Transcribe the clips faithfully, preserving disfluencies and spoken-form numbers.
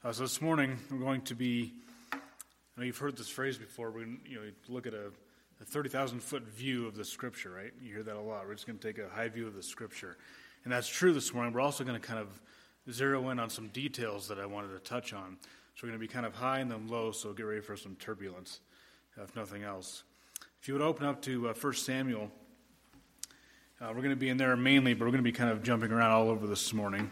Uh, so this morning we're going to be, I know you've heard this phrase before, we're going to you know, look at a, a thirty thousand foot view of the Scripture, right? You hear that a lot. We're just going to take a high view of the Scripture. And that's true this morning. We're also going to kind of zero in on some details that I wanted to touch on. So we're going to be kind of high and then low, so get ready for some turbulence, if nothing else. If you would open up to uh, First Samuel, uh, we're going to be in there mainly, but we're going to be kind of jumping around all over this morning.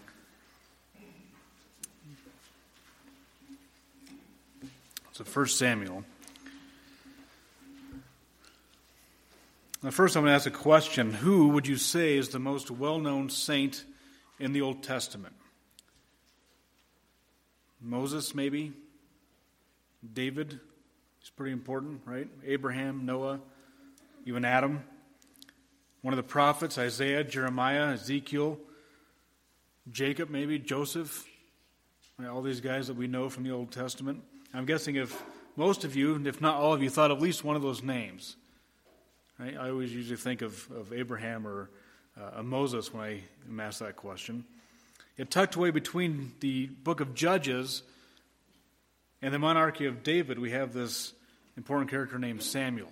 So First Samuel. Now first I'm going to ask a question. Who would you say is the most well-known saint in the Old Testament? Moses, maybe? David? He's pretty important, right? Abraham, Noah, even Adam. One of the prophets, Isaiah, Jeremiah, Ezekiel, Jacob, maybe, Joseph. Right, all these guys that we know from the Old Testament. I'm guessing if most of you, if not all of you, thought at least one of those names. Right? I always usually think of, of Abraham or uh, Moses when I am asked that question. Yet tucked away between the book of Judges and the monarchy of David, we have this important character named Samuel,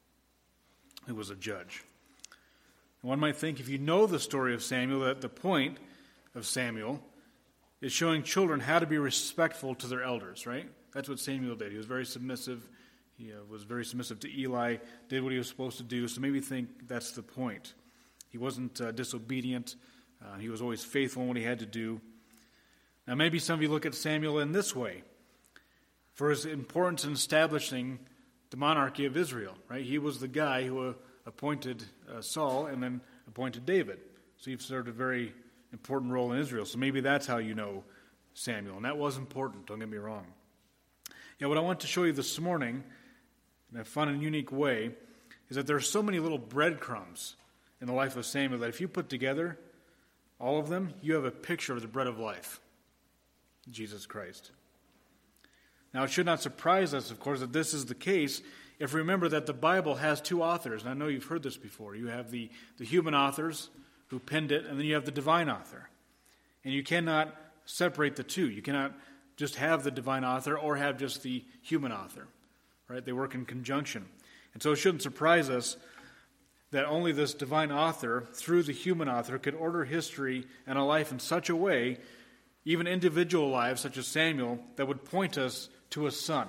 who was a judge. And one might think if you know the story of Samuel, that the point of Samuel is showing children how to be respectful to their elders, right? That's what Samuel did. He was very submissive. He uh, was very submissive to Eli, did what he was supposed to do. So maybe think that's the point. He wasn't uh, disobedient. Uh, he was always faithful in what he had to do. Now maybe some of you look at Samuel in this way. For his importance in establishing the monarchy of Israel, right? He was the guy who uh, appointed uh, Saul and then appointed David. So he served a very important role in Israel. So maybe that's how you know Samuel. And that was important, don't get me wrong. Yeah, what I want to show you this morning, in a fun and unique way, is that there are so many little breadcrumbs in the life of Samuel that if you put together all of them, you have a picture of the bread of life, Jesus Christ. Now, it should not surprise us, of course, that this is the case if we remember that the Bible has two authors. And I know you've heard this before. You have the, the human authors who penned it, and then you have the divine author. And you cannot separate the two. You cannot just have the divine author or have just the human author, right? They work in conjunction. And so it shouldn't surprise us that only this divine author, through the human author, could order history and a life in such a way, even individual lives such as Samuel, that would point us to a son.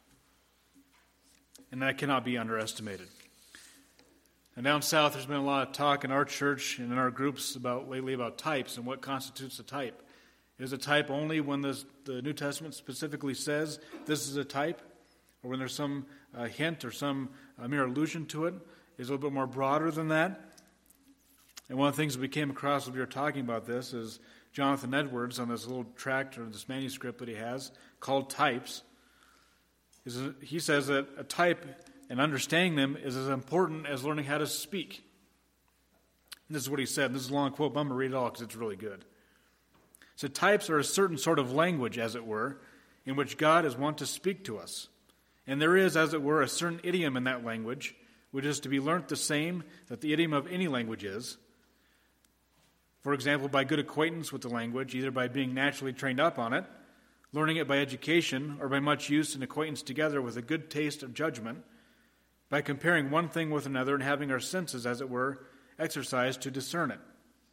And that cannot be underestimated. And down south, there's been a lot of talk in our church and in our groups about lately about types and what constitutes a type. Is a type only when the, the New Testament specifically says this is a type? Or when there's some uh, hint or some uh, mere allusion to it? Is a little bit more broader than that? And one of the things that we came across when we were talking about this is Jonathan Edwards on this little tract or this manuscript that he has called Types. Is a, he says that a type and understanding them is as important as learning how to speak. And this is what he said. This is a long quote, but I'm going to read it all because it's really good. So types are a certain sort of language, as it were, in which God is wont to speak to us. And there is, as it were, a certain idiom in that language, which is to be learnt the same that the idiom of any language is. For example, by good acquaintance with the language, either by being naturally trained up on it, learning it by education, or by much use and acquaintance together with a good taste of judgment, by comparing one thing with another and having our senses, as it were, exercised to discern it.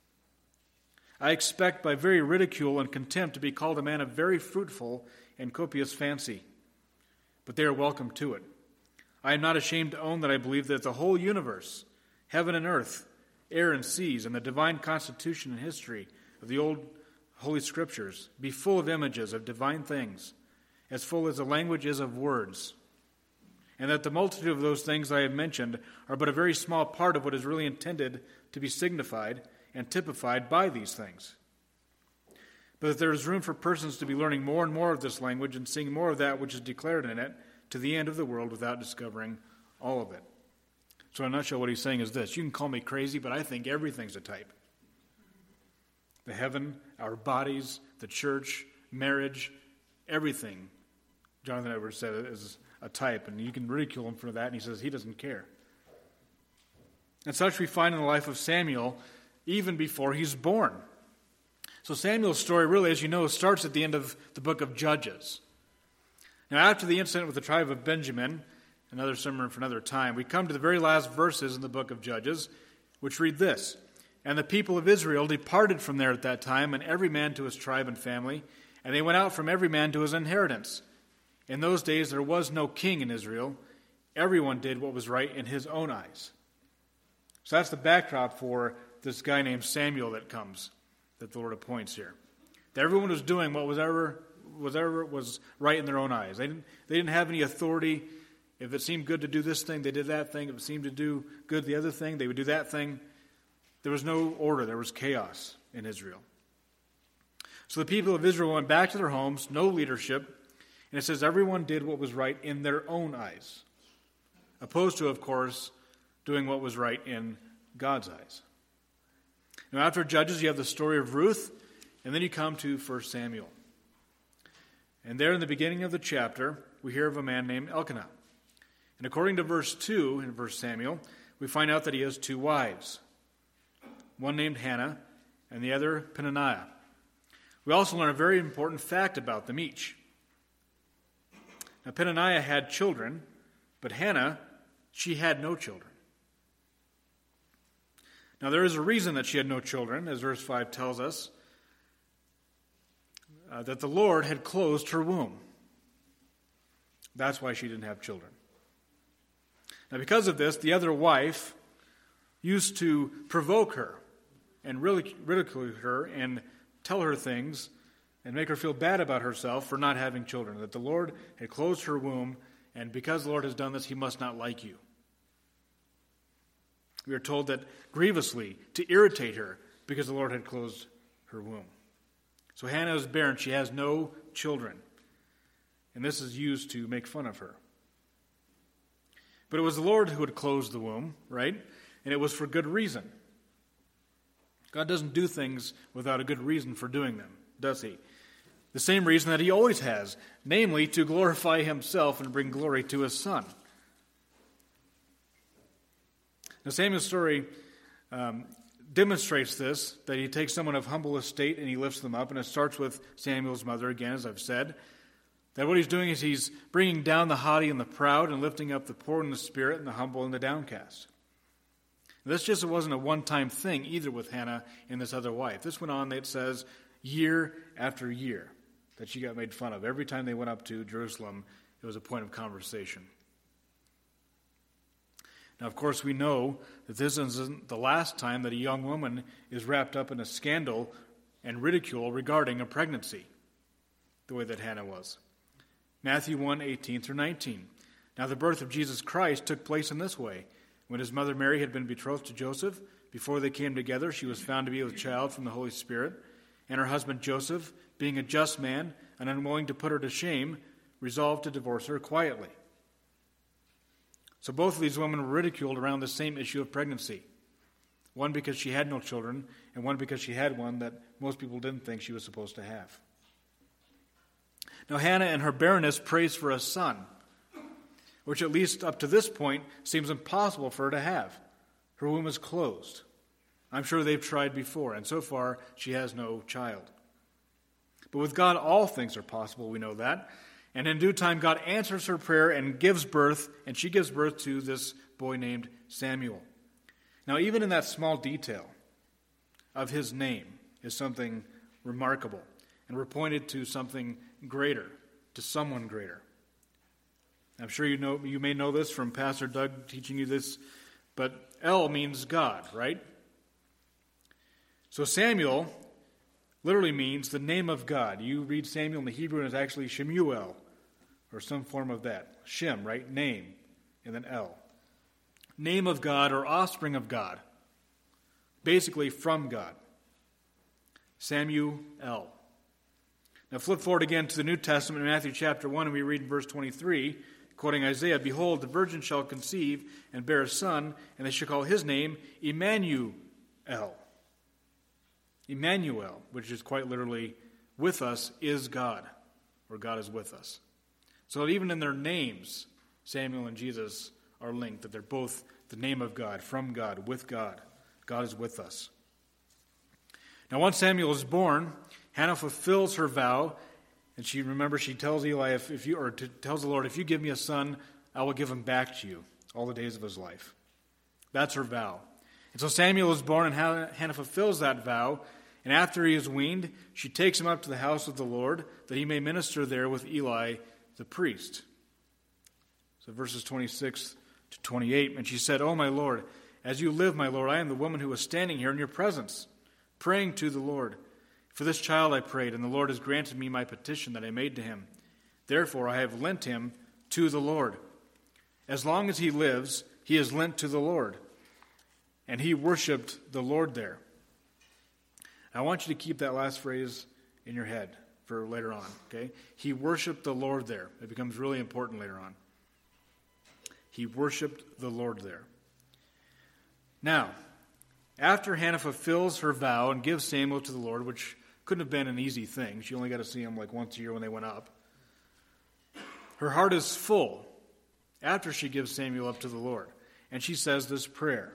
I expect by very ridicule and contempt to be called a man of very fruitful and copious fancy, but they are welcome to it. I am not ashamed to own that I believe that the whole universe, heaven and earth, air and seas, and the divine constitution and history of the old Holy Scriptures be full of images of divine things, as full as the language is of words, and that the multitude of those things I have mentioned are but a very small part of what is really intended to be signified and typified by these things. But that there is room for persons to be learning more and more of this language and seeing more of that which is declared in it to the end of the world without discovering all of it. So in a nutshell, what he's saying is this. You can call me crazy, but I think everything's a type. The heaven, our bodies, the church, marriage, everything, Jonathan Edwards said, is a type. And you can ridicule him for that, and he says he doesn't care. And such we find in the life of Samuel even before he's born. So Samuel's story really, as you know, starts at the end of the book of Judges. Now, after the incident with the tribe of Benjamin, another sermon for another time, we come to the very last verses in the book of Judges, which read this: "And the people of Israel departed from there at that time, and every man to his tribe and family, and they went out from every man to his inheritance. In those days there was no king in Israel. Everyone did what was right in his own eyes." So that's the backdrop for this guy named Samuel that comes, that the Lord appoints here. That everyone was doing what was ever, was ever was right in their own eyes. They didn't, they didn't have any authority. If it seemed good to do this thing, they did that thing. If it seemed to do good the other thing, they would do that thing. There was no order. There was chaos in Israel. So the people of Israel went back to their homes, no leadership, and it says everyone did what was right in their own eyes, opposed to, of course, doing what was right in God's eyes. Now, after Judges, you have the story of Ruth, and then you come to First Samuel. And there in the beginning of the chapter, we hear of a man named Elkanah. And according to verse two in First Samuel, we find out that he has two wives, one named Hannah and the other Peninnah. We also learn a very important fact about them each. Now, Peninnah had children, but Hannah, she had no children. Now, there is a reason that she had no children, as verse five tells us, uh, that the Lord had closed her womb. That's why she didn't have children. Now, because of this, the other wife used to provoke her and ridicule her and tell her things and make her feel bad about herself for not having children, that the Lord had closed her womb, and because the Lord has done this, he must not like you. We are told that grievously to irritate her because the Lord had closed her womb. So Hannah is barren. She has no children. And this is used to make fun of her. But it was the Lord who had closed the womb, right? And it was for good reason. God doesn't do things without a good reason for doing them, does he? The same reason that he always has, namely to glorify himself and bring glory to his Son. Now, Samuel's story um, demonstrates this, that he takes someone of humble estate and he lifts them up, and it starts with Samuel's mother, again, as I've said, that what he's doing is he's bringing down the haughty and the proud and lifting up the poor in the spirit and the humble and the downcast. This just wasn't a one-time thing either with Hannah and this other wife. This went on, it says, year after year that she got made fun of. Every time they went up to Jerusalem, it was a point of conversation. Now, of course, we know that this isn't the last time that a young woman is wrapped up in a scandal and ridicule regarding a pregnancy, the way that Hannah was. Matthew one, eighteen through nineteen. Now, the birth of Jesus Christ took place in this way. When his mother Mary had been betrothed to Joseph, before they came together, she was found to be with child from the Holy Spirit. And her husband Joseph, being a just man and unwilling to put her to shame, resolved to divorce her quietly. So both of these women were ridiculed around the same issue of pregnancy. One because she had no children, and one because she had one that most people didn't think she was supposed to have. Now Hannah in her barrenness prays for a son, which at least up to this point seems impossible for her to have. Her womb is closed. I'm sure they've tried before, and so far she has no child. But with God all things are possible, we know that. And in due time, God answers her prayer and gives birth, and she gives birth to this boy named Samuel. Now, even in that small detail of his name is something remarkable. And we're pointed to something greater, to someone greater. I'm sure you know you may know this from Pastor Doug teaching you this, but El means God, right? So Samuel literally means the name of God. You read Samuel in the Hebrew, and it's actually Shemuel, or some form of that. Shem, right? Name, and then El. Name of God or offspring of God. Basically from God. Samuel. Now flip forward again to the New Testament in Matthew chapter one, and we read in verse twenty-three, quoting Isaiah, "Behold, the virgin shall conceive and bear a son, and they shall call his name Emmanuel." Emmanuel, which is quite literally, with us is God, or God is with us. So even in their names, Samuel and Jesus are linked, that they're both the name of God, from God, with God. God is with us. Now, once Samuel is born, Hannah fulfills her vow, and she, remember, she tells Eli, if, if you, or to, tells the Lord, if you give me a son, I will give him back to you all the days of his life. That's her vow. And so Samuel is born, and Hannah, Hannah fulfills that vow, and after he is weaned, she takes him up to the house of the Lord, that he may minister there with Eli the priest. So verses twenty-six to twenty-eight, and she said, "O my Lord, as you live, my Lord, I am the woman who was standing here in your presence, praying to the Lord. For this child I prayed, and the Lord has granted me my petition that I made to him. Therefore I have lent him to the Lord. As long as he lives, he is lent to the Lord." And he worshipped the Lord there. I want you to keep that last phrase in your head for later on, okay? He worshipped the Lord there. It becomes really important later on. He worshipped the Lord there. Now, after Hannah fulfills her vow and gives Samuel to the Lord, which couldn't have been an easy thing. She only got to see him like once a year when they went up. Her heart is full after she gives Samuel up to the Lord. And she says this prayer.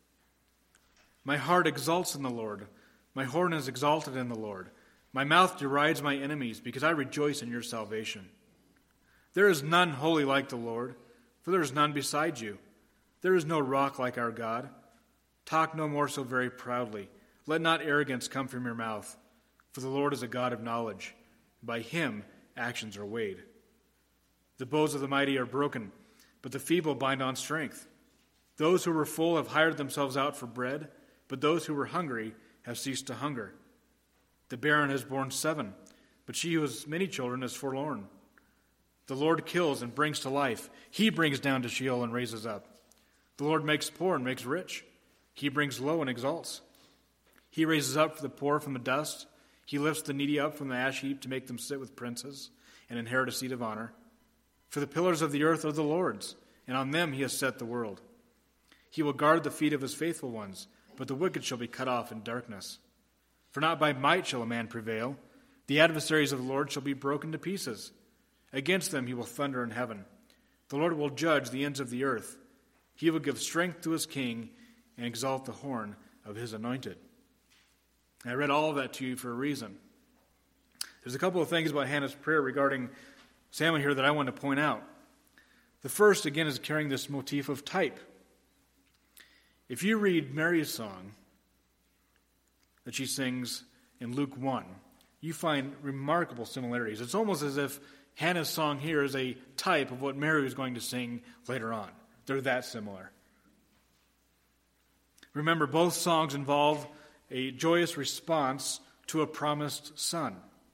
"My heart exults in the Lord. My horn is exalted in the Lord. My mouth derides my enemies, because I rejoice in your salvation. There is none holy like the Lord, for there is none beside you. There is no rock like our God. Talk no more so very proudly. Let not arrogance come from your mouth. For the Lord is a God of knowledge. By him actions are weighed. The bows of the mighty are broken, but the feeble bind on strength. Those who were full have hired themselves out for bread, but those who were hungry have ceased to hunger. The barren has borne seven, but she who has many children is forlorn. The Lord kills and brings to life. He brings down to Sheol and raises up. The Lord makes poor and makes rich. He brings low and exalts. He raises up for the poor from the dust. He lifts the needy up from the ash heap to make them sit with princes and inherit a seat of honor. For the pillars of the earth are the Lord's, and on them he has set the world. He will guard the feet of his faithful ones, but the wicked shall be cut off in darkness. For not by might shall a man prevail. The adversaries of the Lord shall be broken to pieces. Against them he will thunder in heaven. The Lord will judge the ends of the earth. He will give strength to his king and exalt the horn of his anointed." I read all of that to you for a reason. There's a couple of things about Hannah's prayer regarding Samuel here that I want to point out. The first, again, is carrying this motif of type. If you read Mary's song that she sings in Luke one, you find remarkable similarities. It's almost as if Hannah's song here is a type of what Mary was going to sing later on. They're that similar. Remember, both songs involve a joyous response to a promised son.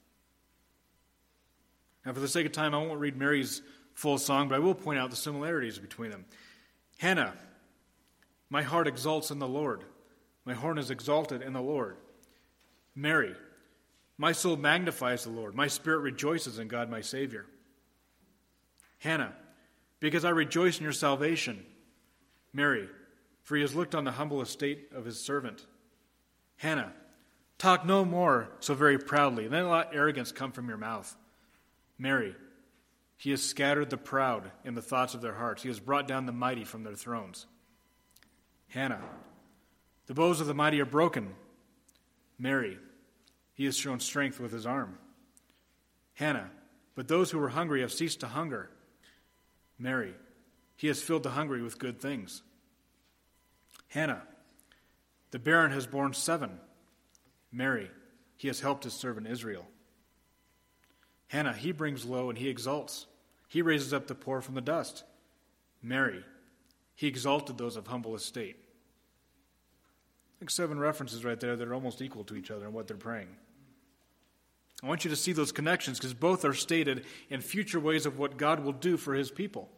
Now, for the sake of time, I won't read Mary's full song, but I will point out the similarities between them. Hannah, "My heart exults in the Lord. My horn is exalted in the Lord." Mary, "My soul magnifies the Lord. My spirit rejoices in God my Savior." Hannah, "Because I rejoice in your salvation." Mary, "For he has looked on the humble estate of his servant." Hannah, "Talk no more so very proudly. Let not arrogance come from your mouth." Mary, "He has scattered the proud in the thoughts of their hearts. He has brought down the mighty from their thrones." Hannah, "The bows of the mighty are broken." Mary, "He has shown strength with his arm." Hannah, "But those who were hungry have ceased to hunger." Mary, "He has filled the hungry with good things." Hannah, "The barren has borne seven." Mary, "He has helped his servant Israel." Hannah, "He brings low and he exalts. He raises up the poor from the dust." Mary, "He exalted those of humble estate." I think seven references right there that are almost equal to each other in what they're praying. I want you to see those connections because both are stated in future ways of what God will do for his people.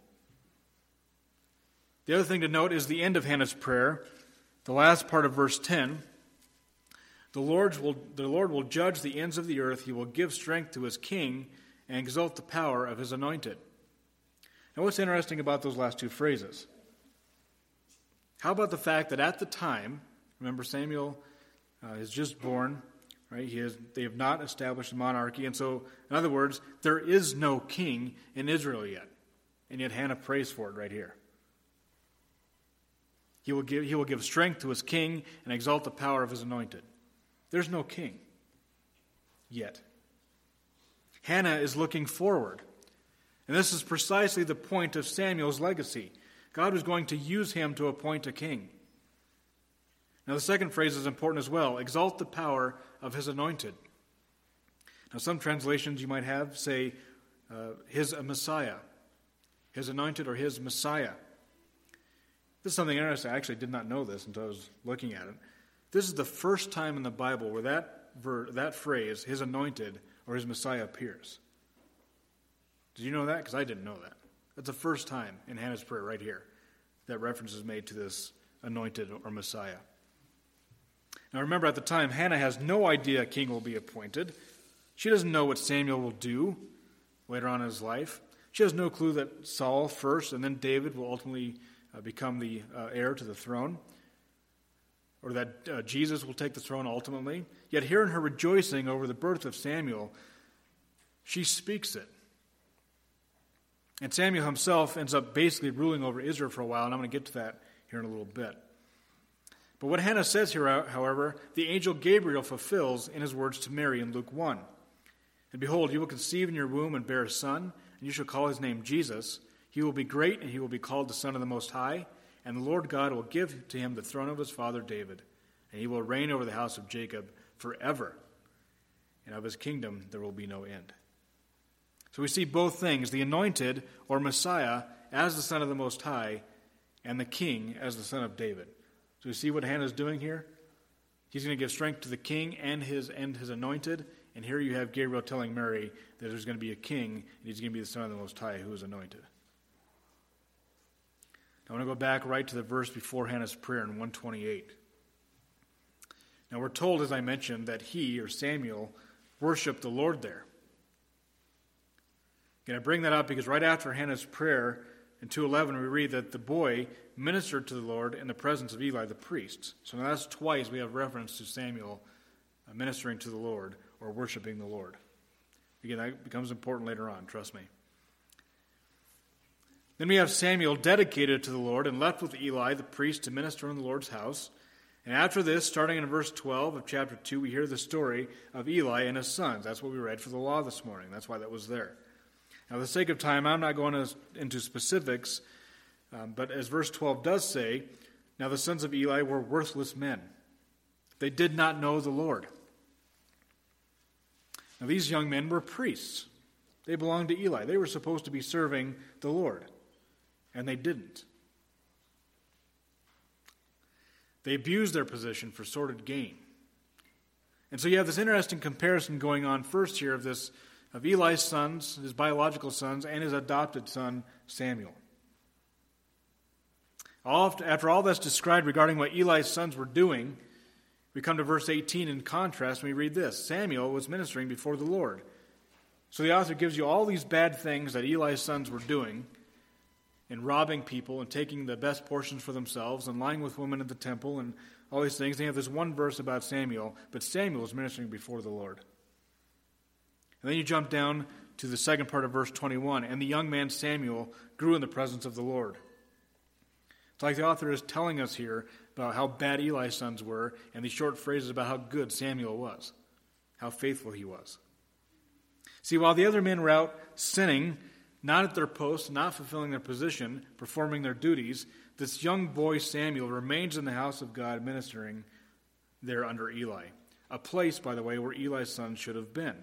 The other thing to note is the end of Hannah's prayer, the last part of verse ten. The Lord will, the Lord will judge the ends of the earth. He will give strength to his king and exalt the power of his anointed. Now, what's interesting about those last two phrases? How about the fact that at the time, remember Samuel uh, is just born, right? He has, they have not established a monarchy. And so, in other words, there is no king in Israel yet. And yet Hannah prays for it right here. He will give, he will give strength to his king and exalt the power of his anointed. There's no king yet. Hannah is looking forward. And this is precisely the point of Samuel's legacy. God was going to use him to appoint a king. Now the second phrase is important as well. Exalt the power of his anointed. Now some translations you might have say uh, his Messiah. His anointed or his Messiah. This is something interesting. I actually did not know this until I was looking at it. This is the first time in the Bible where that ver- that phrase, his anointed or his Messiah, appears. Did you know that? Because I didn't know that. That's the first time in Hannah's prayer right here that reference is made to this anointed or Messiah. Now remember, at the time, Hannah has no idea a king will be appointed. She doesn't know what Samuel will do later on in his life. She has no clue that Saul first and then David will ultimately uh, become the uh, heir to the throne, or that uh, Jesus will take the throne ultimately. Yet here in her rejoicing over the birth of Samuel, she speaks it. And Samuel himself ends up basically ruling over Israel for a while, and I'm going to get to that here in a little bit. But what Hannah says here, however, the angel Gabriel fulfills in his words to Mary in Luke one. And behold, you will conceive in your womb and bear a son, and you shall call his name Jesus. He will be great, and he will be called the Son of the Most High. And the Lord God will give to him the throne of his father David, and he will reign over the house of Jacob forever. And of his kingdom there will be no end. So we see both things, the anointed or Messiah as the Son of the Most High, and the king as the Son of David. So you see what Hannah's doing here? He's going to give strength to the king and his and his anointed. And here you have Gabriel telling Mary that there's going to be a king, and he's going to be the Son of the Most High who is anointed. I want to go back right to the verse before Hannah's prayer in one twenty-eight. Now we're told, as I mentioned, that he, or Samuel, worshiped the Lord there. And I bring that up because right after Hannah's prayer in two eleven, we read that the boy ministered to the Lord in the presence of Eli the priest. So now that's twice we have reference to Samuel ministering to the Lord or worshiping the Lord. Again, that becomes important later on, trust me. Then we have Samuel dedicated to the Lord and left with Eli the priest to minister in the Lord's house. And after this, starting in verse twelve of chapter two, we hear the story of Eli and his sons. That's what we read for the law this morning. That's why that was there. Now, for the sake of time, I'm not going to, into specifics, um, but as verse twelve does say, now the sons of Eli were worthless men. They did not know the Lord. Now, these young men were priests. They belonged to Eli. They were supposed to be serving the Lord, and they didn't. They abused their position for sordid gain. And so you have this interesting comparison going on first here of this of Eli's sons, his biological sons, and his adopted son, Samuel. After all that's described regarding what Eli's sons were doing, we come to verse eighteen in contrast, and we read this. Samuel was ministering before the Lord. So the author gives you all these bad things that Eli's sons were doing, and robbing people and taking the best portions for themselves and lying with women at the temple and all these things. They have this one verse about Samuel, but Samuel is ministering before the Lord. And then you jump down to the second part of verse twenty-one, and the young man Samuel grew in the presence of the Lord. It's like the author is telling us here about how bad Eli's sons were, and these short phrases about how good Samuel was, how faithful he was. See, while the other men were out sinning, not at their post, not fulfilling their position, performing their duties, this young boy Samuel remains in the house of God ministering there under Eli. A place, by the way, where Eli's sons should have been.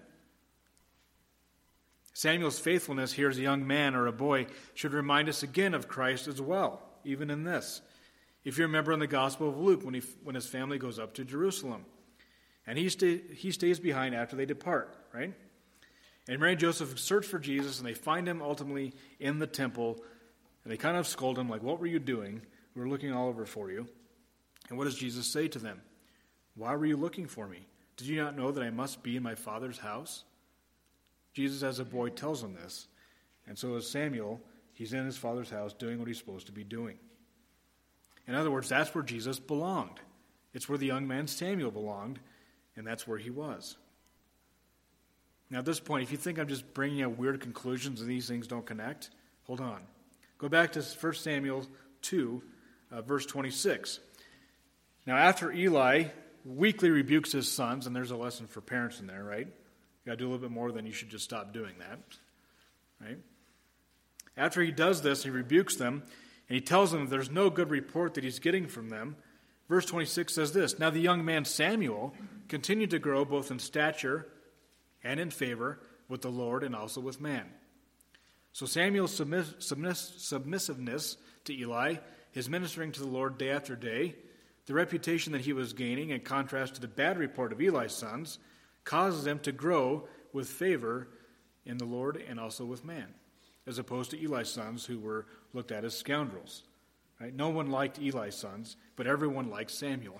Samuel's faithfulness here as a young man or a boy should remind us again of Christ as well, even in this. If you remember in the Gospel of Luke, when he, when his family goes up to Jerusalem, and he, stay, he stays behind after they depart, right? And Mary and Joseph search for Jesus, and they find him ultimately in the temple, and they kind of scold him, like, what were you doing? We were looking all over for you. And what does Jesus say to them? Why were you looking for me? Did you not know that I must be in my Father's house? Jesus, as a boy, tells them this. And so as Samuel, he's in his Father's house doing what he's supposed to be doing. In other words, that's where Jesus belonged. It's where the young man Samuel belonged, and that's where he was. Now, at this point, if you think I'm just bringing out weird conclusions and these things don't connect, hold on. Go back to First Samuel two, uh, verse twenty-six. Now, after Eli weekly rebukes his sons, and there's a lesson for parents in there, right? You got to do a little bit more than you should just stop doing that, right? After he does this, he rebukes them, and he tells them there's no good report that he's getting from them. Verse twenty-six says this, "Now the young man Samuel continued to grow both in stature and in favor with the Lord and also with man." So Samuel's submiss- submiss- submissiveness to Eli, his ministering to the Lord day after day, the reputation that he was gaining in contrast to the bad report of Eli's sons, causes him to grow with favor in the Lord and also with man, as opposed to Eli's sons who were looked at as scoundrels. Right? No one liked Eli's sons, but everyone liked Samuel.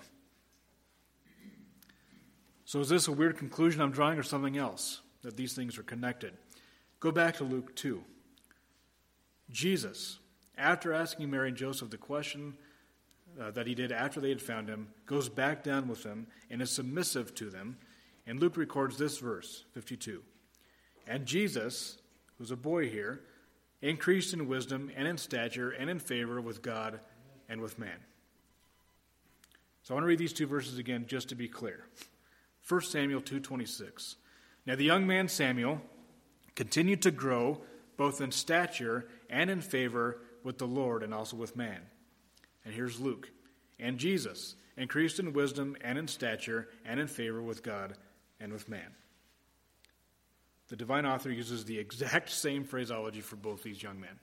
So is this a weird conclusion I'm drawing or something else, that these things are connected? Go back to Luke two. Jesus, after asking Mary and Joseph the question uh, that he did after they had found him, goes back down with them and is submissive to them. And Luke records this verse, fifty-two. "And Jesus," who's a boy here, "increased in wisdom and in stature and in favor with God and with man." So I want to read these two verses again just to be clear. First Samuel two twenty-six. "Now the young man Samuel continued to grow both in stature and in favor with the Lord and also with man." And here's Luke. "And Jesus increased in wisdom and in stature and in favor with God and with man." The divine author uses the exact same phraseology for both these young men.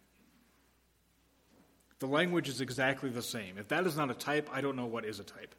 The language is exactly the same. If that is not a type, I don't know what is a type.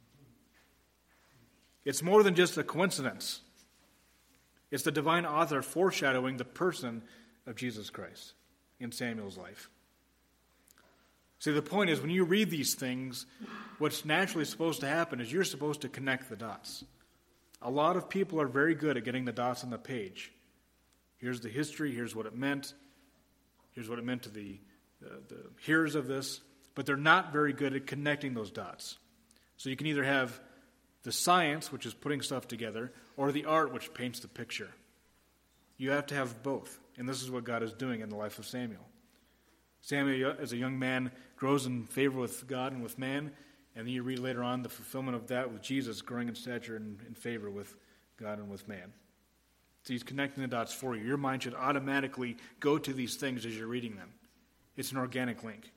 It's more than just a coincidence. It's the divine author foreshadowing the person of Jesus Christ in Samuel's life. See, the point is, when you read these things, what's naturally supposed to happen is you're supposed to connect the dots. A lot of people are very good at getting the dots on the page. Here's the history, here's what it meant, here's what it meant to the, the, the hearers of this, but they're not very good at connecting those dots. So you can either have the science, which is putting stuff together, or the art, which paints the picture. You have to have both, and this is what God is doing in the life of Samuel. Samuel, as a young man, grows in favor with God and with man, and then you read later on the fulfillment of that with Jesus growing in stature and in favor with God and with man. So he's connecting the dots for you. Your mind should automatically go to these things as you're reading them. It's an organic link.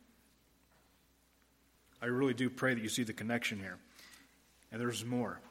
I really do pray that you see the connection here. And there's more.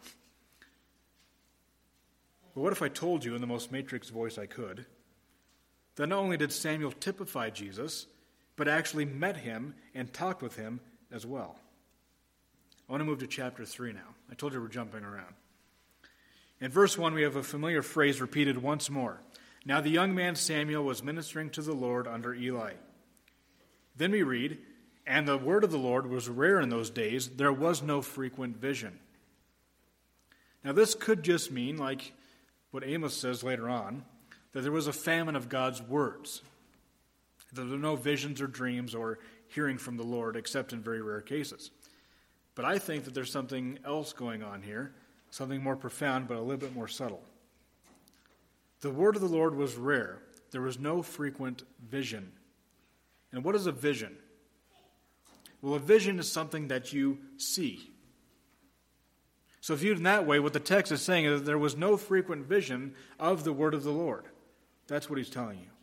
But what if I told you in the most matrix voice I could that not only did Samuel typify Jesus, but actually met him and talked with him as well? I want to move to chapter three now. I told you we're jumping around. In verse one, we have a familiar phrase repeated once more. "Now the young man Samuel was ministering to the Lord under Eli." Then we read, "And the word of the Lord was rare in those days. There was no frequent vision." Now this could just mean, like what Amos says later on, that there was a famine of God's words. That there were no visions or dreams or hearing from the Lord except in very rare cases. But I think that there's something else going on here, something more profound but a little bit more subtle. The word of the Lord was rare. There was no frequent vision. And what is a vision? Well, a vision is something that you see. So viewed in that way, what the text is saying is that there was no frequent vision of the word of the Lord. That's what he's telling you.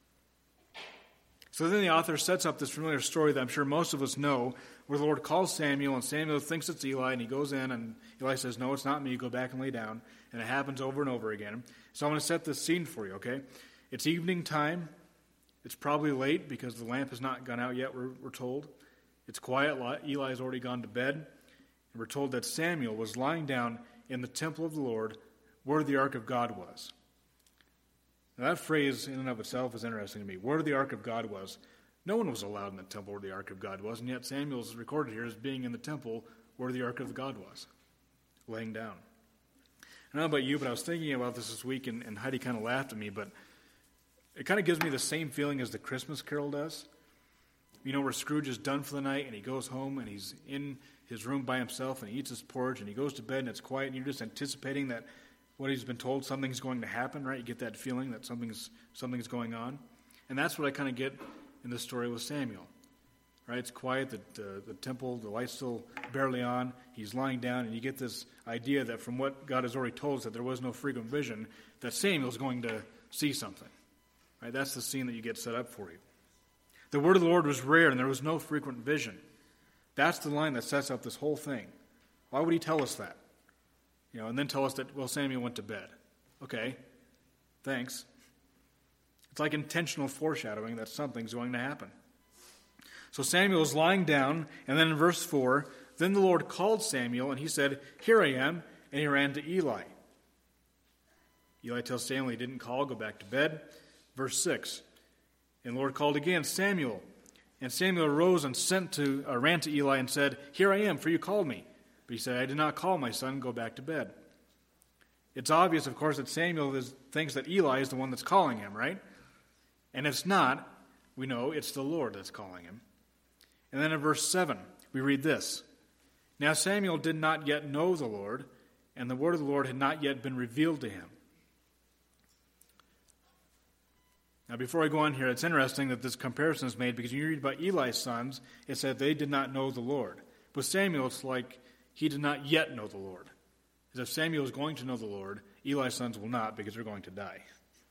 So then the author sets up this familiar story that I'm sure most of us know, where the Lord calls Samuel, and Samuel thinks it's Eli, and he goes in, and Eli says, "No, it's not me, go back and lay down." And it happens over and over again. So I'm going to set this scene for you, okay? It's evening time. It's probably late because the lamp has not gone out yet, we're, we're told. It's quiet. Eli's already gone to bed. And we're told that Samuel was lying down in the temple of the Lord where the ark of God was. Now that phrase in and of itself is interesting to me. Where the ark of God was. No one was allowed in the temple where the ark of God was, and yet Samuel is recorded here as being in the temple where the ark of God was, laying down. I don't know about you, but I was thinking about this this week, and, and Heidi kind of laughed at me, but it kind of gives me the same feeling as the Christmas Carol does. You know, where Scrooge is done for the night, and he goes home, and he's in his room by himself, and he eats his porridge, and he goes to bed, and it's quiet, and you're just anticipating that what he's been told, something's going to happen, right? You get that feeling that something's something's going on. And that's what I kind of get in this story with Samuel. right? It's quiet, the, uh, the temple, the light's still barely on. He's lying down, and you get this idea that from what God has already told us that there was no frequent vision, that Samuel's going to see something. Right? That's the scene that you get set up for you. The word of the Lord was rare, and there was no frequent vision. That's the line that sets up this whole thing. Why would he tell us that? You know, and then tell us that, well, Samuel went to bed. Okay, thanks. It's like intentional foreshadowing that something's going to happen. So Samuel is lying down, and then in verse four, then the Lord called Samuel, and he said, "Here I am," and he ran to Eli. Eli tells Samuel he didn't call, go back to bed. Verse six, and the Lord called again, "Samuel." And Samuel arose and sent to, uh, ran to Eli and said, "Here I am, for you called me." But he said, "I did not call, my son, go back to bed." It's obvious, of course, that Samuel is, thinks that Eli is the one that's calling him, right? And it's not. We know it's the Lord that's calling him. And then in verse seven, we read this. Now Samuel did not yet know the Lord, and the word of the Lord had not yet been revealed to him. Now before I go on here, it's interesting that this comparison is made because when you read about Eli's sons, it said they did not know the Lord. With Samuel, it's like he did not yet know the Lord. As if Samuel is going to know the Lord, Eli's sons will not because they're going to die.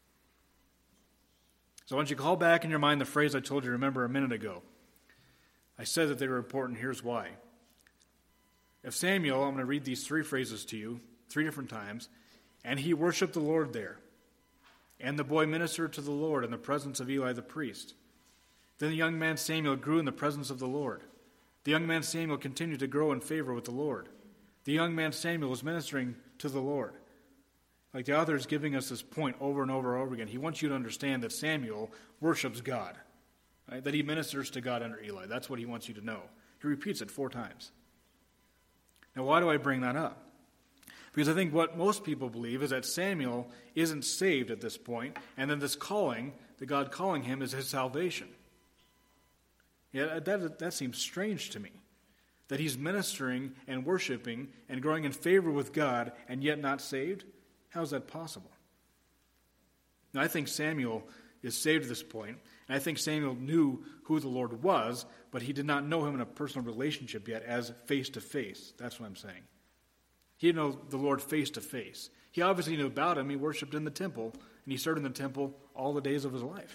So I want you to call back in your mind the phrase I told you to remember a minute ago. I said that they were important. Here's why. If Samuel, I'm going to read these three phrases to you, three different times, and he worshiped the Lord there, and the boy ministered to the Lord in the presence of Eli the priest. Then the young man Samuel grew in the presence of the Lord. The young man Samuel continued to grow in favor with the Lord. The young man Samuel was ministering to the Lord. Like the author is giving us this point over and over and over again. He wants you to understand that Samuel worships God. Right? That he ministers to God under Eli. That's what he wants you to know. He repeats it four times. Now, why do I bring that up? Because I think what most people believe is that Samuel isn't saved at this point, and then this calling, the God calling him, is his salvation. Yeah, that, that seems strange to me, that he's ministering and worshiping and growing in favor with God and yet not saved. How is that possible? Now, I think Samuel is saved at this point, and I think Samuel knew who the Lord was, but he did not know him in a personal relationship yet as face-to-face. That's what I'm saying. He didn't know the Lord face-to-face. He obviously knew about him. He worshipped in the temple, and he served in the temple all the days of his life.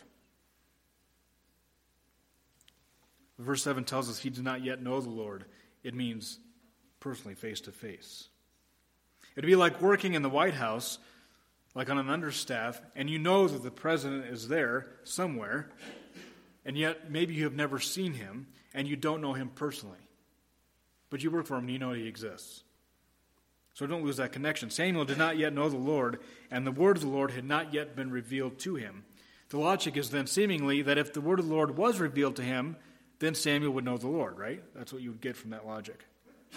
Verse seven tells us he did not yet know the Lord. It means personally face-to-face. It would be like working in the White House, like on an understaff, and you know that the president is there somewhere, and yet maybe you have never seen him, and you don't know him personally. But you work for him, and you know he exists. So don't lose that connection. Samuel did not yet know the Lord, and the word of the Lord had not yet been revealed to him. The logic is then seemingly that if the word of the Lord was revealed to him, then Samuel would know the Lord, right? That's what you would get from that logic.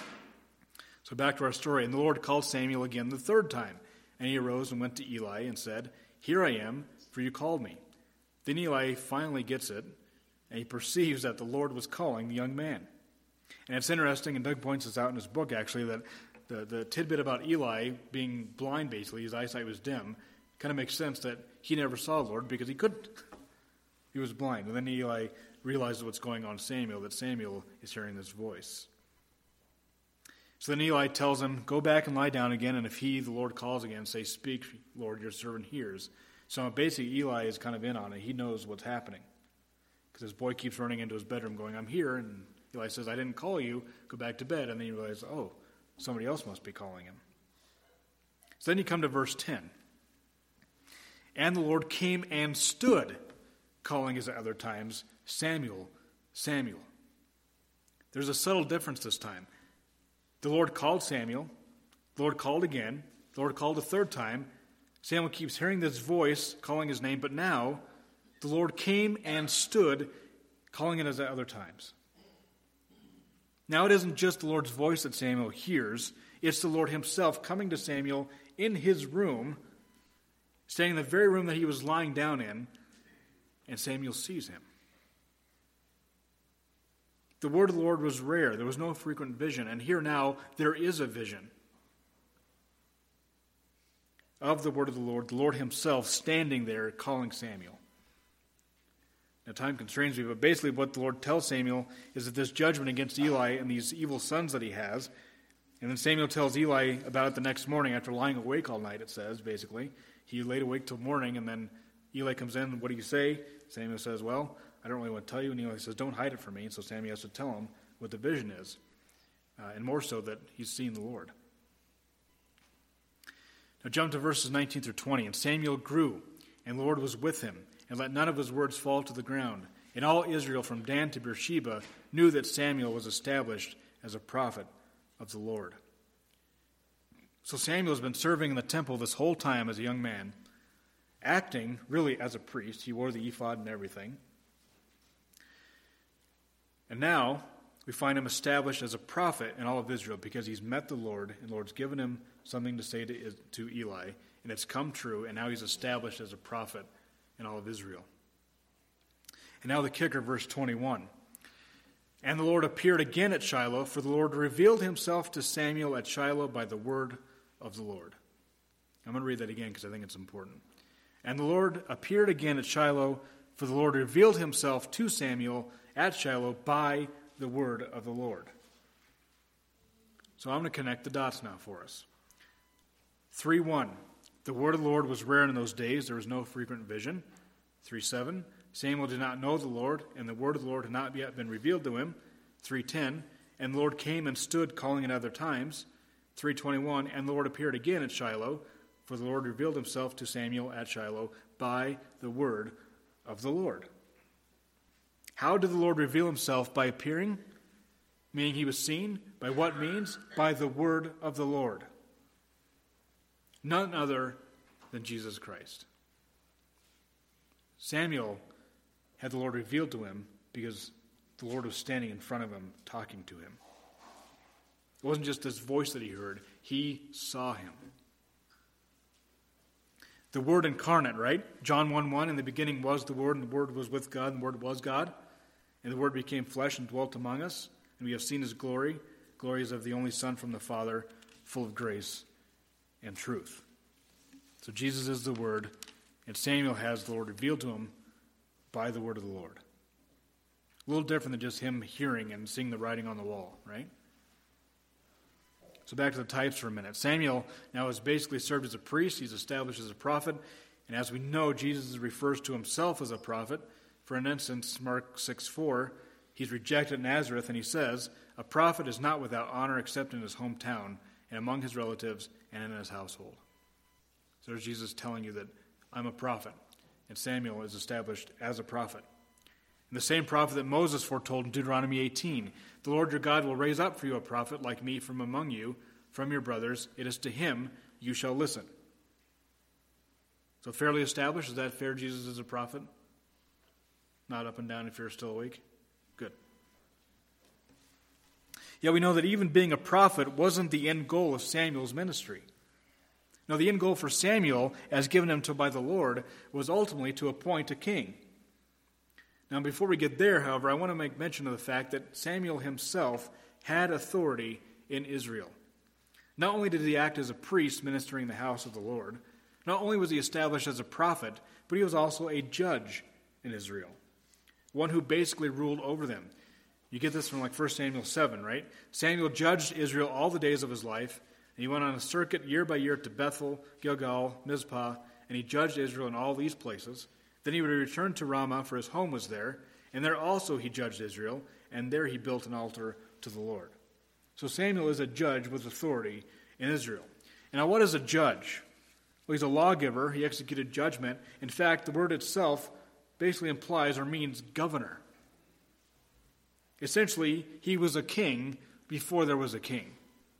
So back to our story. And the Lord called Samuel again the third time. And he arose and went to Eli and said, "Here I am, for you called me." Then Eli finally gets it, and he perceives that the Lord was calling the young man. And it's interesting, and Doug points this out in his book, actually, that the, the tidbit about Eli being blind, basically, his eyesight was dim, kind of makes sense that he never saw the Lord because he couldn't. He was blind. And then Eli realizes what's going on with Samuel, that Samuel is hearing this voice. So then Eli tells him, "Go back and lie down again, and if he, the Lord, calls again, say, 'Speak, Lord, your servant hears.'" So basically Eli is kind of in on it. He knows what's happening. Because his boy keeps running into his bedroom going, "I'm here." And Eli says, "I didn't call you. Go back to bed." And then he realizes, oh, somebody else must be calling him. So then you come to verse ten. "And the Lord came and stood, calling as at other times, 'Samuel, Samuel.'" There's a subtle difference this time. The Lord called Samuel. The Lord called again. The Lord called a third time. Samuel keeps hearing this voice calling his name, but now the Lord came and stood, calling it as at other times. Now it isn't just the Lord's voice that Samuel hears. It's the Lord himself coming to Samuel in his room, staying in the very room that he was lying down in, and Samuel sees him. The word of the Lord was rare. There was no frequent vision. And here now, there is a vision of the word of the Lord, the Lord himself standing there calling Samuel. Now, time constrains me, but basically what the Lord tells Samuel is that this judgment against Eli and these evil sons that he has, and then Samuel tells Eli about it the next morning after lying awake all night, it says, basically. He laid awake till morning, and then Eli comes in, what do you say? Samuel says, well, I don't really want to tell you. And Eli says, don't hide it from me. And so Samuel has to tell him what the vision is, uh, and more so that he's seen the Lord. Now jump to verses nineteen through twenty. And Samuel grew, and the Lord was with him, and let none of his words fall to the ground. And all Israel from Dan to Beersheba knew that Samuel was established as a prophet of the Lord. So Samuel has been serving in the temple this whole time as a young man, acting really as a priest. He wore the ephod and everything. And now we find him established as a prophet in all of Israel because he's met the Lord, and the Lord's given him something to say to, to Eli, and it's come true, and now he's established as a prophet in all of Israel. And now the kicker, verse twenty-one. And the Lord appeared again at Shiloh, for the Lord revealed himself to Samuel at Shiloh by the word of the Lord. I'm going to read that again because I think it's important. And the Lord appeared again at Shiloh, for the Lord revealed himself to Samuel at Shiloh by the word of the Lord. So I'm going to connect the dots now for us. three one. The word of the Lord was rare in those days. There was no frequent vision. three seven. Samuel did not know the Lord, and the word of the Lord had not yet been revealed to him. three ten. And the Lord came and stood, calling at other times. three twenty-one. And the Lord appeared again at Shiloh, for the Lord revealed himself to Samuel at Shiloh by the word of the Lord. How did the Lord reveal himself? By appearing, meaning he was seen. By what means? By the word of the Lord. None other than Jesus Christ. Samuel had the Lord revealed to him because the Lord was standing in front of him, talking to him. It wasn't just this voice that he heard. He saw him. The Word incarnate, right? John one one, in the beginning was the Word, and the Word was with God, and the Word was God. And the Word became flesh and dwelt among us, and we have seen his glory. Glory is of the only Son from the Father, full of grace and truth. So Jesus is the Word, and Samuel has the Lord revealed to him by the word of the Lord. A little different than just him hearing and seeing the writing on the wall, right? So back to the types for a minute. Samuel now has basically served as a priest. He's established as a prophet. And as we know, Jesus refers to himself as a prophet. For an instance, Mark six four, he's rejected Nazareth, and he says, a prophet is not without honor except in his hometown and among his relatives and in his household. So there's Jesus telling you that I'm a prophet. And Samuel is established as a prophet. And the same prophet that Moses foretold in Deuteronomy eighteen, the Lord your God will raise up for you a prophet like me from among you, from your brothers. It is to him you shall listen. So fairly established. Is that fair? Jesus is a prophet? Not up and down if you're still awake? Good. Yeah, we know that even being a prophet wasn't the end goal of Samuel's ministry. No, the end goal for Samuel, as given him to by the Lord, was ultimately to appoint a king. Now, before we get there, however, I want to make mention of the fact that Samuel himself had authority in Israel. Not only did he act as a priest ministering in the house of the Lord, not only was he established as a prophet, but he was also a judge in Israel, one who basically ruled over them. You get this from like First Samuel seven, right? Samuel judged Israel all the days of his life. And he went on a circuit year by year to Bethel, Gilgal, Mizpah, and he judged Israel in all these places. Then he would return to Ramah, for his home was there, and there also he judged Israel, and there he built an altar to the Lord. So Samuel is a judge with authority in Israel. And now what is a judge? Well, he's a lawgiver. He executed judgment. In fact, the word itself basically implies or means governor. Essentially, he was a king before there was a king.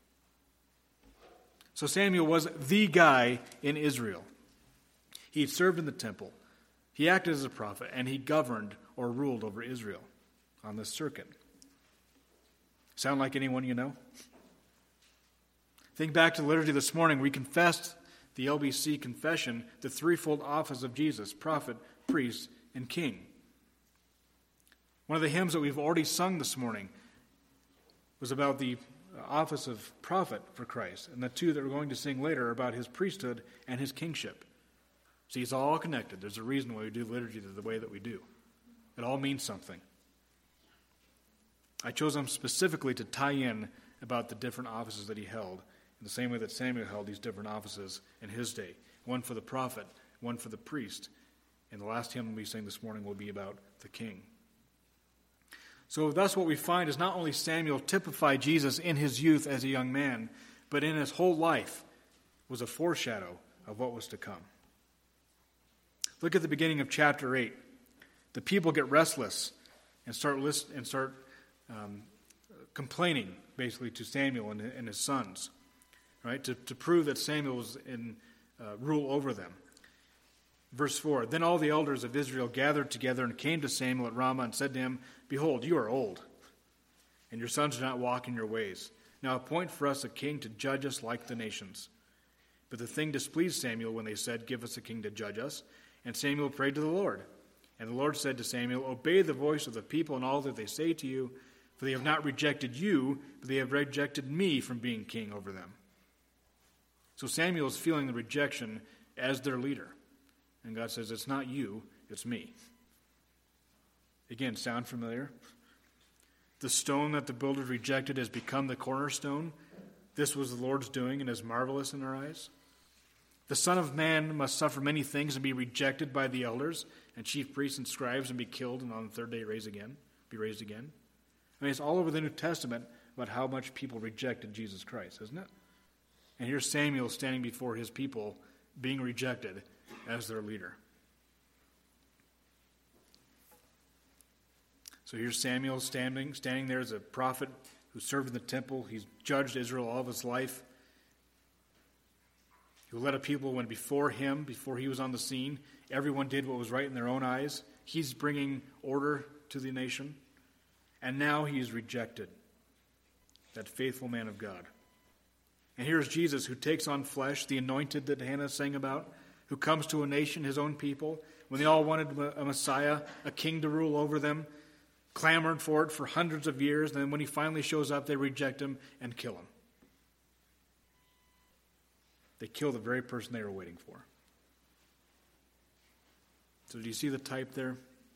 So Samuel was the guy in Israel. He had served in the temple. He acted as a prophet, and he governed or ruled over Israel on this circuit. Sound like anyone you know? Think back to the liturgy this morning. We confessed the L B C confession, the threefold office of Jesus, prophet, priest, and king. One of the hymns that we've already sung this morning was about the office of prophet for Christ, and the two that we're going to sing later are about his priesthood and his kingship. See, it's all connected. There's a reason why we do liturgy the way that we do. It all means something. I chose them specifically to tie in about the different offices that he held, in the same way that Samuel held these different offices in his day. One for the prophet, one for the priest, and the last hymn we sing this morning will be about the king. So thus what we find is not only Samuel typified Jesus in his youth as a young man, but in his whole life was a foreshadow of what was to come. Look at the beginning of chapter eight. The people get restless and start list, and start um, complaining, basically, to Samuel and, and his sons, right? To, to prove that Samuel was in uh, rule over them. Verse four, then all the elders of Israel gathered together and came to Samuel at Ramah and said to him, behold, you are old, and your sons do not walk in your ways. Now appoint for us a king to judge us like the nations. But the thing displeased Samuel when they said, give us a king to judge us. And Samuel prayed to the Lord. And the Lord said to Samuel, obey the voice of the people in all that they say to you, for they have not rejected you, but they have rejected me from being king over them. So Samuel is feeling the rejection as their leader. And God says, it's not you, it's me. Again, sound familiar? The stone that the builders rejected has become the cornerstone. This was the Lord's doing and is marvelous in our eyes. The Son of Man must suffer many things and be rejected by the elders and chief priests and scribes and be killed and on the third day raise again, be raised again. I mean, it's all over the New Testament about how much people rejected Jesus Christ, isn't it? And here's Samuel standing before his people being rejected as their leader. So here's Samuel standing, standing there as a prophet who served in the temple. He's judged Israel all of his life. Who led a people when before him, before he was on the scene, everyone did what was right in their own eyes. He's bringing order to the nation. And now he is rejected, that faithful man of God. And here's Jesus who takes on flesh, the anointed that Hannah sang about, who comes to a nation, his own people, when they all wanted a Messiah, a king to rule over them, clamored for it for hundreds of years, and then when he finally shows up, they reject him and kill him. They kill the very person they were waiting for. So do you see the type there?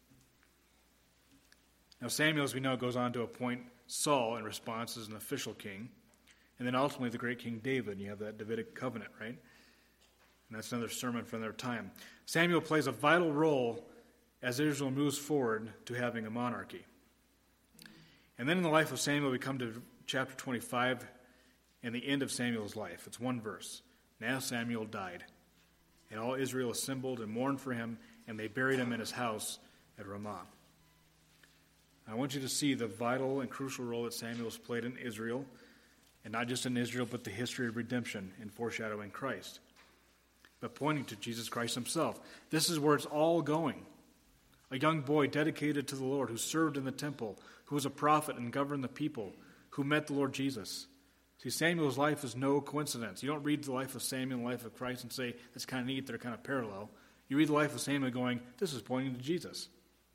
Now Samuel, as we know, goes on to appoint Saul in response as an official king. And then ultimately the great King David. You have that Davidic covenant, right? And that's another sermon from their time. Samuel plays a vital role as Israel moves forward to having a monarchy. And then in the life of Samuel, we come to chapter twenty-five and the end of Samuel's life. It's one verse. Now Samuel died, and all Israel assembled and mourned for him, and they buried him in his house at Ramah. I want you to see the vital and crucial role that Samuel has played in Israel, and not just in Israel, but the history of redemption in foreshadowing Christ, but pointing to Jesus Christ himself. This is where it's all going. A young boy dedicated to the Lord, who served in the temple, who was a prophet and governed the people, who met the Lord Jesus. See, Samuel's life is no coincidence. You don't read the life of Samuel and the life of Christ and say, that's kind of neat, they're kind of parallel. You read the life of Samuel going, this is pointing to Jesus.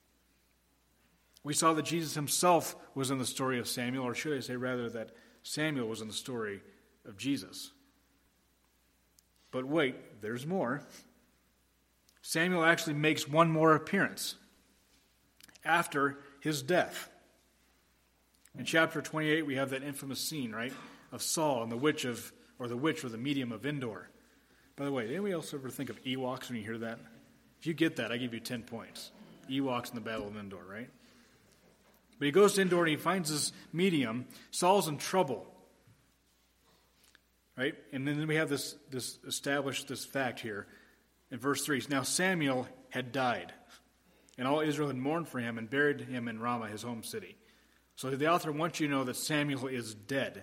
We saw that Jesus himself was in the story of Samuel, or should I say rather that Samuel was in the story of Jesus. But wait, there's more. Samuel actually makes one more appearance after his death. In chapter twenty-eight, we have that infamous scene, right, of Saul and the witch of, or the witch or the medium of Endor. By the way, did anybody else ever think of Ewoks when you hear that? If you get that, I give you ten points. Ewoks in the Battle of Endor, right? But he goes to Endor and he finds this medium. Saul's in trouble, right? And then we have this, this established this fact here in verse three. Now Samuel had died, and all Israel had mourned for him and buried him in Ramah, his home city. So the author wants you to know that Samuel is dead.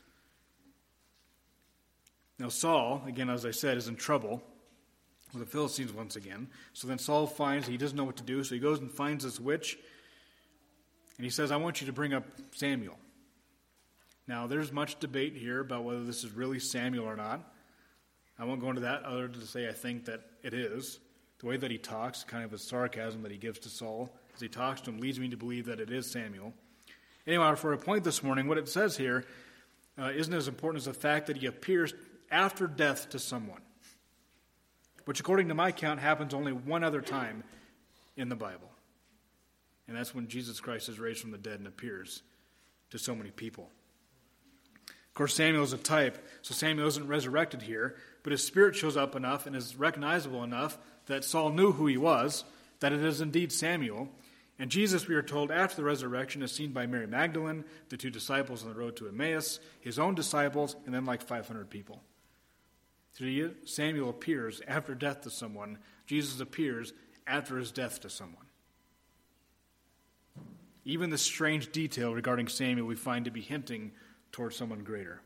Now Saul, again, as I said, is in trouble with the Philistines once again. So then Saul finds, he doesn't know what to do, so he goes and finds this witch, and he says, I want you to bring up Samuel. Now, there's much debate here about whether this is really Samuel or not. I won't go into that other than to say I think that it is. The way that he talks, kind of a sarcasm that he gives to Saul, as he talks to him, leads me to believe that it is Samuel. Anyway, for a point this morning, what it says here uh, isn't as important as the fact that he appears after death to someone, which according to my count happens only one other time in the Bible. And that's when Jesus Christ is raised from the dead and appears to so many people. Of course, Samuel is a type, so Samuel isn't resurrected here, but his spirit shows up enough and is recognizable enough that Saul knew who he was, that it is indeed Samuel. And Jesus, we are told, after the resurrection, is seen by Mary Magdalene, the two disciples on the road to Emmaus, his own disciples, and then like five hundred people. So Samuel appears after death to someone. Jesus appears after his death to someone. Even the strange detail regarding Samuel we find to be hinting towards someone greater.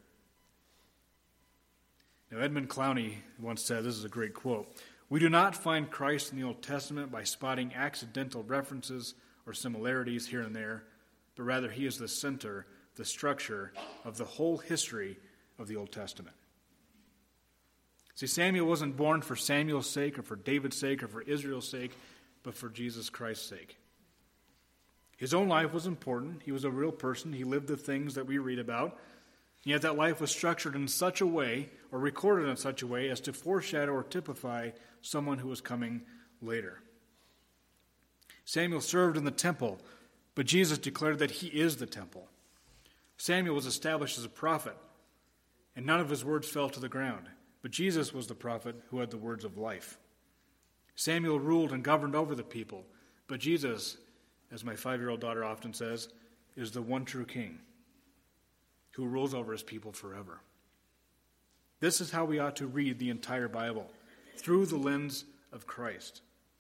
Now, Edmund Clowney once said, this is a great quote, "We do not find Christ in the Old Testament by spotting accidental references or similarities here and there, but rather he is the center, the structure of the whole history of the Old Testament." See, Samuel wasn't born for Samuel's sake or for David's sake or for Israel's sake, but for Jesus Christ's sake. His own life was important. He was a real person. He lived the things that we read about. Yet that life was structured in such a way, or recorded in such a way, as to foreshadow or typify someone who was coming later. Samuel served in the temple, but Jesus declared that he is the temple. Samuel was established as a prophet, and none of his words fell to the ground. But Jesus was the prophet who had the words of life. Samuel ruled and governed over the people, but Jesus, as my five-year-old daughter often says, is the one true king who rules over his people forever. This is how we ought to read the entire Bible, through the lens of Christ.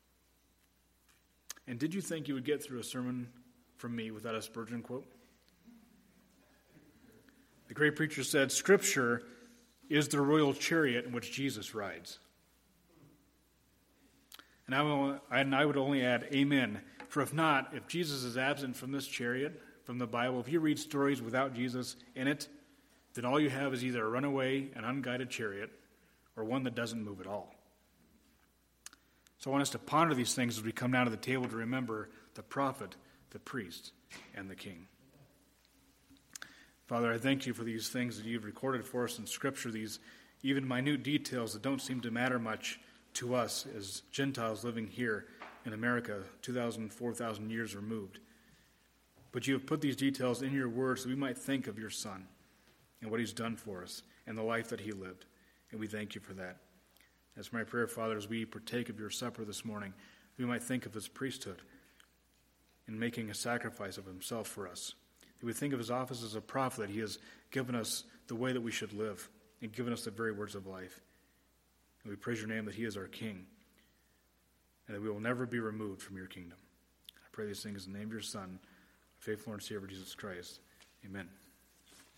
And did you think you would get through a sermon from me without a Spurgeon quote? The great preacher said, "Scripture is the royal chariot in which Jesus rides." And I, will, and I would only add, amen. For if not, if Jesus is absent from this chariot, from the Bible, if you read stories without Jesus in it, then all you have is either a runaway, an unguided chariot, or one that doesn't move at all. So I want us to ponder these things as we come down to the table to remember the prophet, the priest, and the king. Father, I thank you for these things that you've recorded for us in Scripture, these even minute details that don't seem to matter much to us as Gentiles living here in America, two thousand, four thousand years removed. But you have put these details in your word so we might think of your Son and what he's done for us and the life that he lived. And we thank you for that. That's my prayer, Father, as we partake of your supper this morning, we might think of his priesthood in making a sacrifice of himself for us. That we think of his office as a prophet, that he has given us the way that we should live and given us the very words of life. And we praise your name that he is our King and that we will never be removed from your kingdom. I pray these things in the name of your Son, faithful Lord and Savior Jesus Christ. Amen.